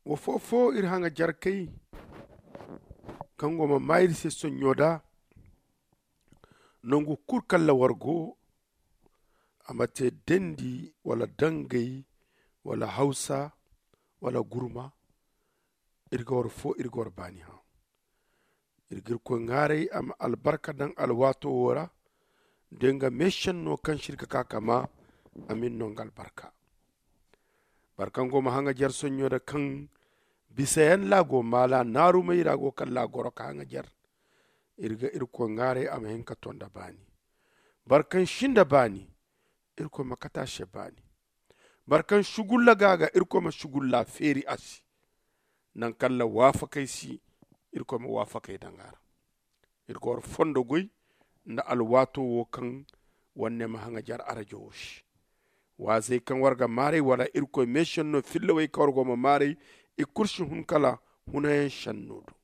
wo fofo ir hanga jarkai kango ma mayir se sonyoda nongu kurkalla wargo amate dendi wala dangai wala hausa wala gurma irgor fo irgor bani ha irgir ko ngare am albarka dan alwato wora denga meshan no kan shirka kakama amin no ngal barkan go ma hanga jar sonyoda kan bisayan lago mala naru mai rago kan lago ka hanga jar irga irko ngare am henka tonda bani barkan shinda bani irko makata she bani barkan shugulla gaga irko ma shugulla feri asi nan kalla wafakai si irko ma wafakai dangara irko fondo goy nda alwato wo kan wanne ma hanga jar arajosh wazai kan warga mare wala irko mission no fillawai kawargo ma mare e kurshi hun kala hunayen shannodo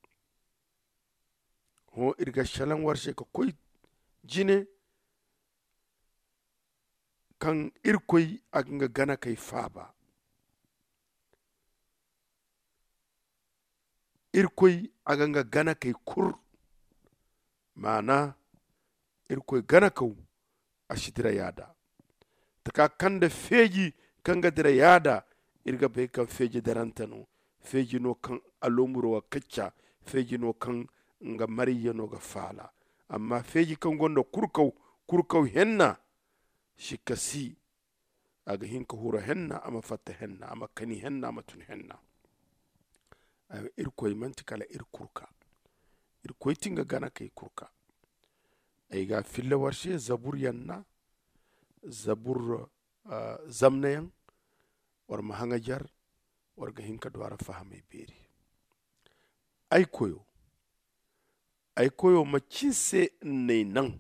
ho irga shalan warshe ka koy jine kan irkoy aga gana kai faba irkoy aga gana kai kur mana irkoy gana kau ashidira yada taka kanda feji kanga dira yada irga bai kan feji darantano feji no kan alomuro wa kacca feji no kan nga mariya no ga fala amma feji kan gondo kurkau henna shikasi aga hinka hura henna ama fatta henna ama kani henna ama tun henna irkoy mantikala irkurka irkoy tinga gana kai kurka ay ga filla warshe zabur yanna zabur zamnayan war mahanga jar war ga hinka dwara fahamai beri ay koyo macinse nei nan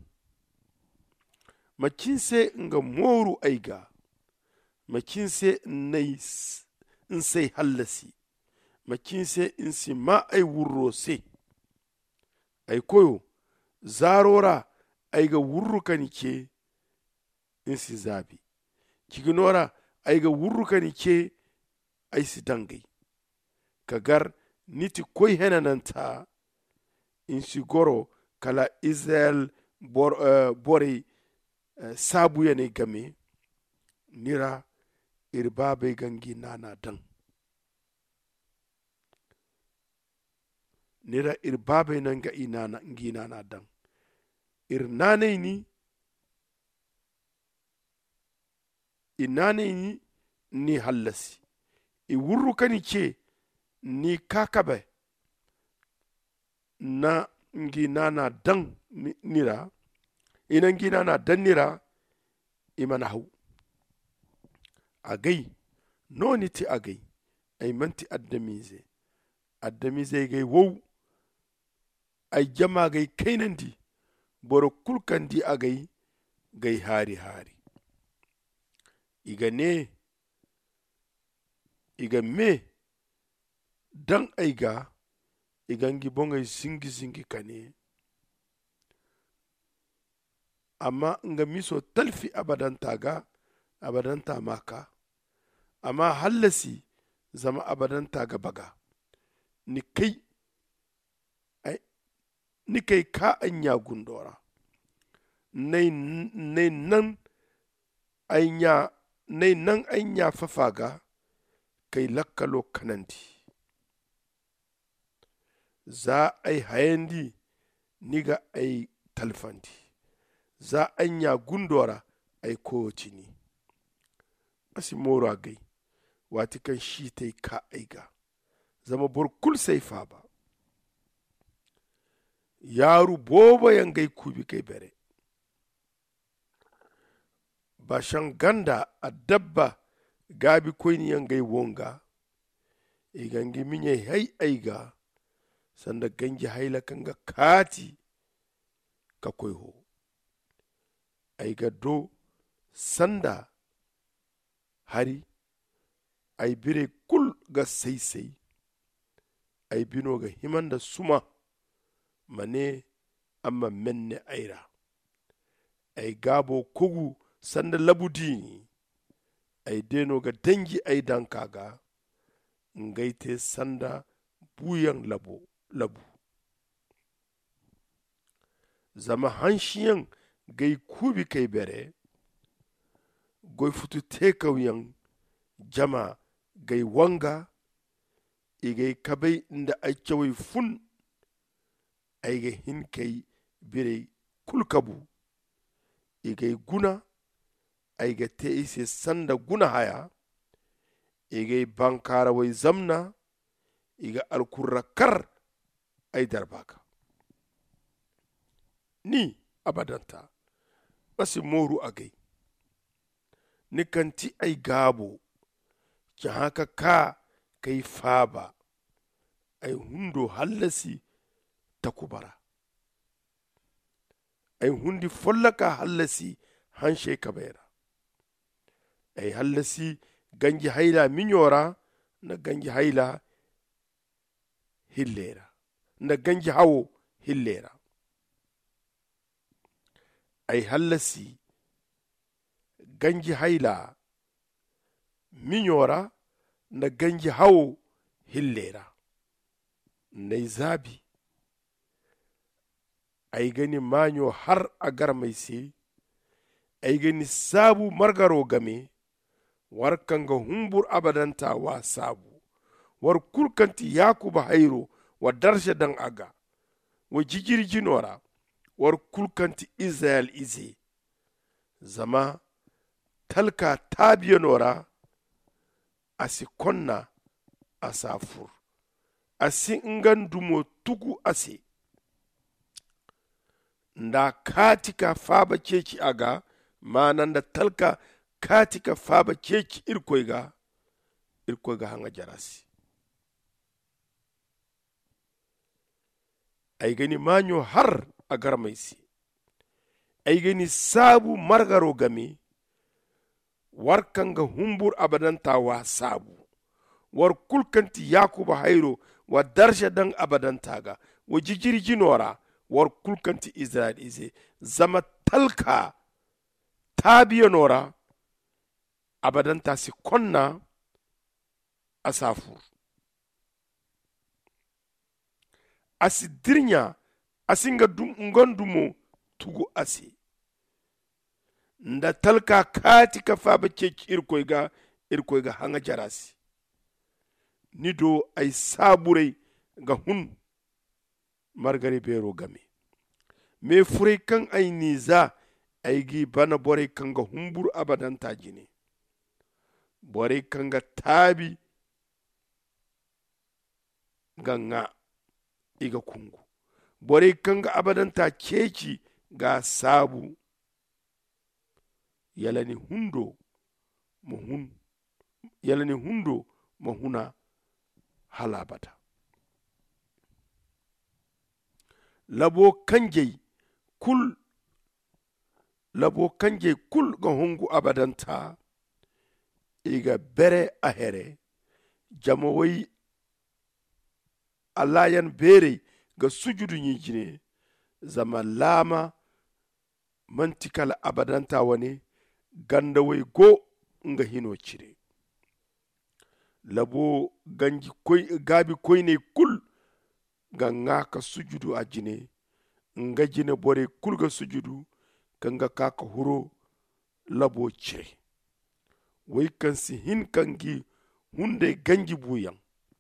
macinse nga moru aiga macinse nei insai hallasi macinse insi ma ay wurro se ay koyo zarora aiga wurru kani ke insi zabi kiginora aiga wurru kani ke ay si dangai kagar niti koy henananta insi goro kala Israel bore sabu ya ne game nira irbabe gangi nana dan nira irbabe nanga inana ngi nana dan irnane ni hallasi i wurru kani ce ni kakabe na ngi nana dan nira ina ngi nana dan nira imana hau agai noni ti agai ay manti addamize gai wow ay jama gai kainandi boro kulkandi agai gai hari iga me dan aiga igangi bongai zingi kane amma nga miso talfi abadanta maka amma hallasi zama abadanta ga baga ni kai ka anya gundora nei nan anya fafaga kai lakkalo kanandi za ai hayandi niga ai talfandi za anya gundora ai kowacini asi moro a gai wati kan shi ta yi ka aiga zama burkul sai fa ba yaru boba yan gai kubi kai bere ba shan ganda a dabba gabi koini yan gai wonga igangi minye hai aiga sanda gangi haila kan ga kati ka koiho aiga do sanda hari ay bire kul ga sai ay bino ga himanda suma mane amma menne aira ay gabo kogu sanda labudini ay deno ga dangi ay dankaga ngaite sanda buyan labu zama hanshiyan gai kubi kai bere goi futu tekauyan jama gai wanga igai kabai inda aikewai fun aiga hin kai bire kulkabu igai guna aiga te ise sanda guna haya igai bankara wai zamna iga alkurra kar ai darbaka ni abadanta basi moru agai ni kanti ai gabo ki haka ka kai faba ai hundo hallasi takubara ai hundi follaka hallasi hanshe kabera ai hallasi ganji haila minyora na ganji haila hillera na ganji hawo hillera ai hallasi ganji haila minyora na ganji hawo hillera nai zabi ai gani manyo har agar mai se ai gani sabu margaro game war kanga humbur abadanta wa sabu war kulkanti yakuba hairo wa darsha dan aga wa jigirjinora war kulkanti israel ize zama talka tabiyanora asi konna asafur asi ngandumo tugu asi nda katika faba keki aga manan da talka katika faba keki irkoiga hanga jarasi ai gani manyo har a garmaisi ai gani sabu margaro game warkanga humbur abadanta wa sabu war kulkanti yakuba hairo wa darsha dan abadantaga wa jijirjinora war kulkanti israel ize zama talka tabiyanora abadanta si konna asafur asi dirnya asinga ngondumo tugu asi nda talka kati ka faba keki irkoiga hanga jarasi nido ay saburai ga hun margari bero game me furai kan ay niza ay gi bana bore kan ga humbur abadan tajine bore kan ga tabi ganga iga kungu bore kan ga abadan ta keki ga sabu yalani hundo mahuna halabata labo kanjei kul ga hongu abadanta iga bere ahere jamawai alayan bere ga sujudu nyijine zama lama mantikal abadanta wani gandawai go nga hino cire labo gabi koi ne kul ga ngaka sujudu a jine nga jine bore kul ga sujudu kanga kaka huro labo cire wai kansi hin kangi hunde ganji buyan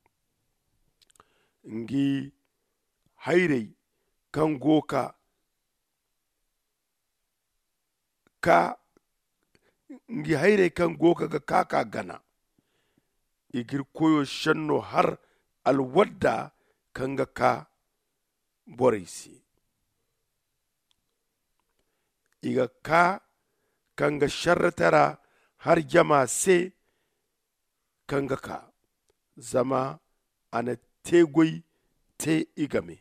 ngi hairei kan goka ngi haire kan goka ga kaka gana igir koyo shanno har alwadda kan ga ka boraisi iga ka kan ga sharratara har jama se kan ga ka zama ana tegoi te igame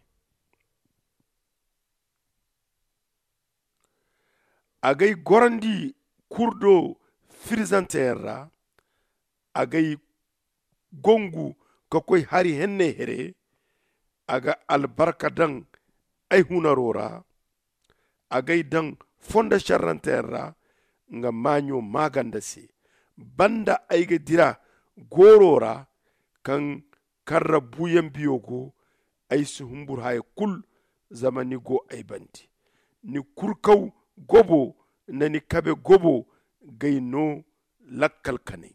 agai gorandi kurdo firzanterra agai gongu kakoi hari henne here aga albarka dan ai hunarora agai dan fonda charranterra nga manyo magandasi banda aiga dira gorora kan karra buyen biyogo ay su humbur hay kul zamani go ay bandi ni kurkau gobo na ni kabe gobo gaino lakkal kane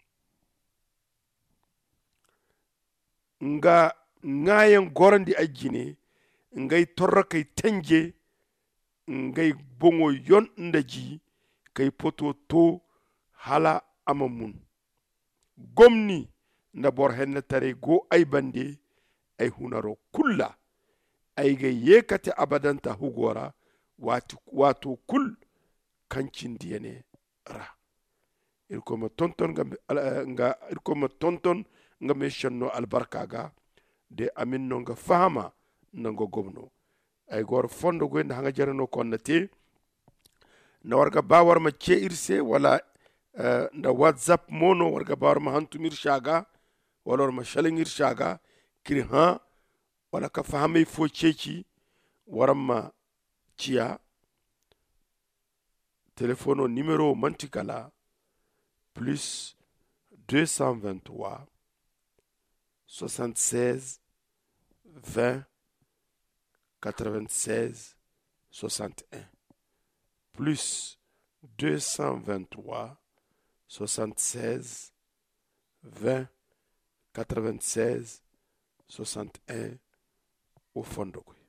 nga ngayen gorandi ajine ngay torra kay tenje ngay bongo yon ndaji kay poto to hala amamun gomni na bor hen tare go ay bande ay hunaro kulla ay ga yekate abadanta hugora wato kul kancin diyene ra irkoma tonton irkoma tonton nga me shanno albarka ga de amin no nga fahama nango gomno ay gor fondo go nda hanga jarano konnate na warga ba war ma ce irse wala nda whatsapp mono warga ba war ma hantumir shaga wala war ma shalingir shaga kiri ha wala ka fahame fo ceci waramma ciya telefono numéro mantikala plus 223 76 20 96 61 plus 223 76 20 96 61 au fond de